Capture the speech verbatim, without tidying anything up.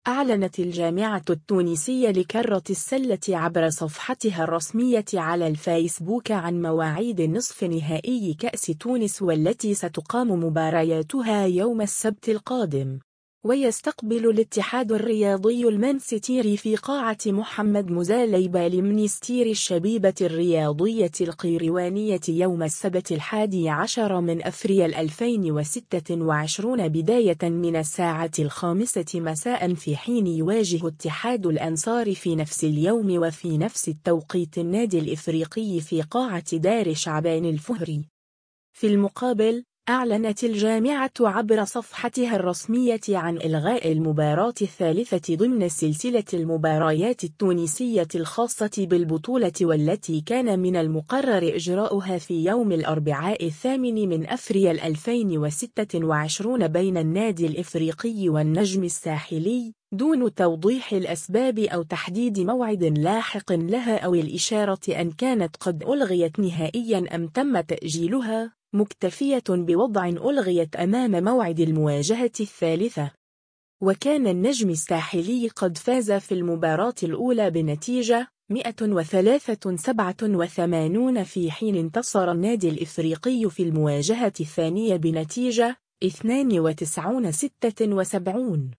أعلنت الجامعة التونسية لكرة السلة عبر صفحتها الرسمية على الفيسبوك عن مواعيد نصف نهائي كأس تونس والتي ستقام مبارياتها يوم السبت القادم. ويستقبل الاتحاد الرياضي المنستيري في قاعة محمد مزاليبة لمنستير الشبيبة الرياضية القيروانية يوم السبت الحادي عشر من أفريل ألفين وستة وعشرين بداية من الساعة الخامسة مساء، في حين يواجه اتحاد الأنصار في نفس اليوم وفي نفس التوقيت النادي الإفريقي في قاعة دار شعبان الفهري. في المقابل، أعلنت الجامعة عبر صفحتها الرسمية عن إلغاء المباراة الثالثة ضمن سلسلة المباريات التونسية الخاصة بالبطولة، والتي كان من المقرر إجراؤها في يوم الأربعاء الثامن من أفريل ألفين وستة وعشرين بين النادي الإفريقي والنجم الساحلي، دون توضيح الأسباب أو تحديد موعد لاحق لها أو الإشارة أن كانت قد ألغيت نهائيا أم تم تأجيلها، مكتفية بوضع ألغيت أمام موعد المواجهة الثالثة. وكان النجم الساحلي قد فاز في المباراة الأولى بنتيجة مئة وثلاثة سبعة وثمانين، في حين انتصر النادي الإفريقي في المواجهة الثانية بنتيجة اثنين وتسعين ستة وسبعين.